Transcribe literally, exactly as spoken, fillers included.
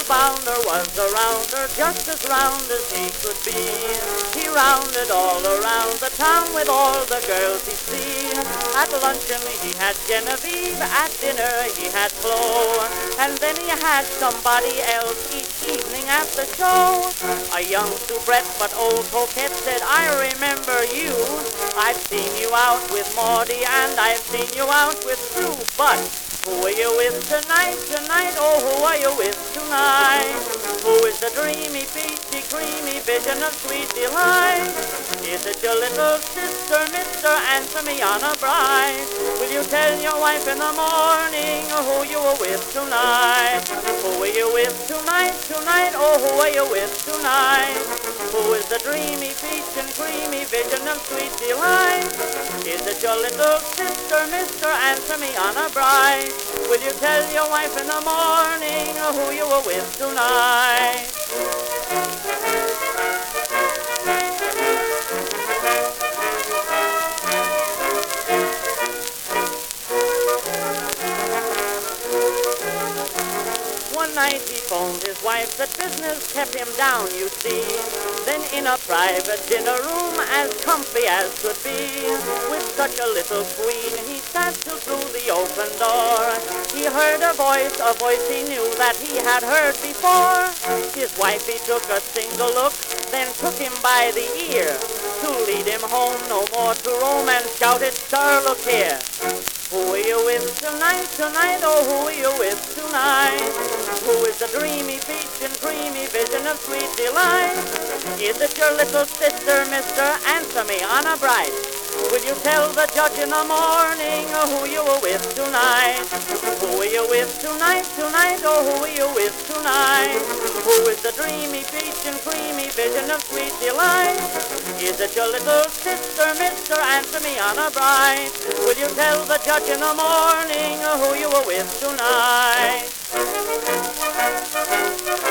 found her was around her, just as round as he could be. He rounded all around the town with all the girls he'd see. At luncheon he had Genevieve, at dinner he had Flo, and then he had somebody else each evening at the show. A young soubrette but old coquette said, I remember you. I've seen you out with Maudie and I've seen you out with Sue, but who are you with tonight, tonight? Oh, who are you with tonight? Who is the dreamy, peachy, creamy vision of sweet delight? Is it your little sister, Mister Answer me, Honor Bright? Will you tell your wife in the morning who you are with tonight? Who are you with tonight, tonight? Oh, who are you with tonight? Who is the dreamy, peach and creamy vision of sweet delight? Is it your little sister, Mister Answer me, Honor Bright? Will you tell your wife in the morning who you were with tonight? One night he phoned his wife that business kept him down, you see. Then in a private dinner room as comfy as could be, with such a little queen he sat till through the open door. He heard a voice, a voice he knew that he had heard before. His wife he took a single look, then took him by the ear, to lead him home no more to roam, and shouted, Sir, look here. Who are you with tonight, tonight? Oh, who are you with tonight? Who is the dreamy, peach and creamy vision of sweet delight? Is it your little sister, Mister Answer me, Honor Bright? Will you tell the judge in the morning who you were with tonight? Who are you with tonight, tonight? Oh, who are you with tonight? Who is the dreamy, peach and creamy vision of sweet delight? Is it your little sister, Mister Answer me, Honor Bright? Will you tell the judge in the morning who you were with tonight?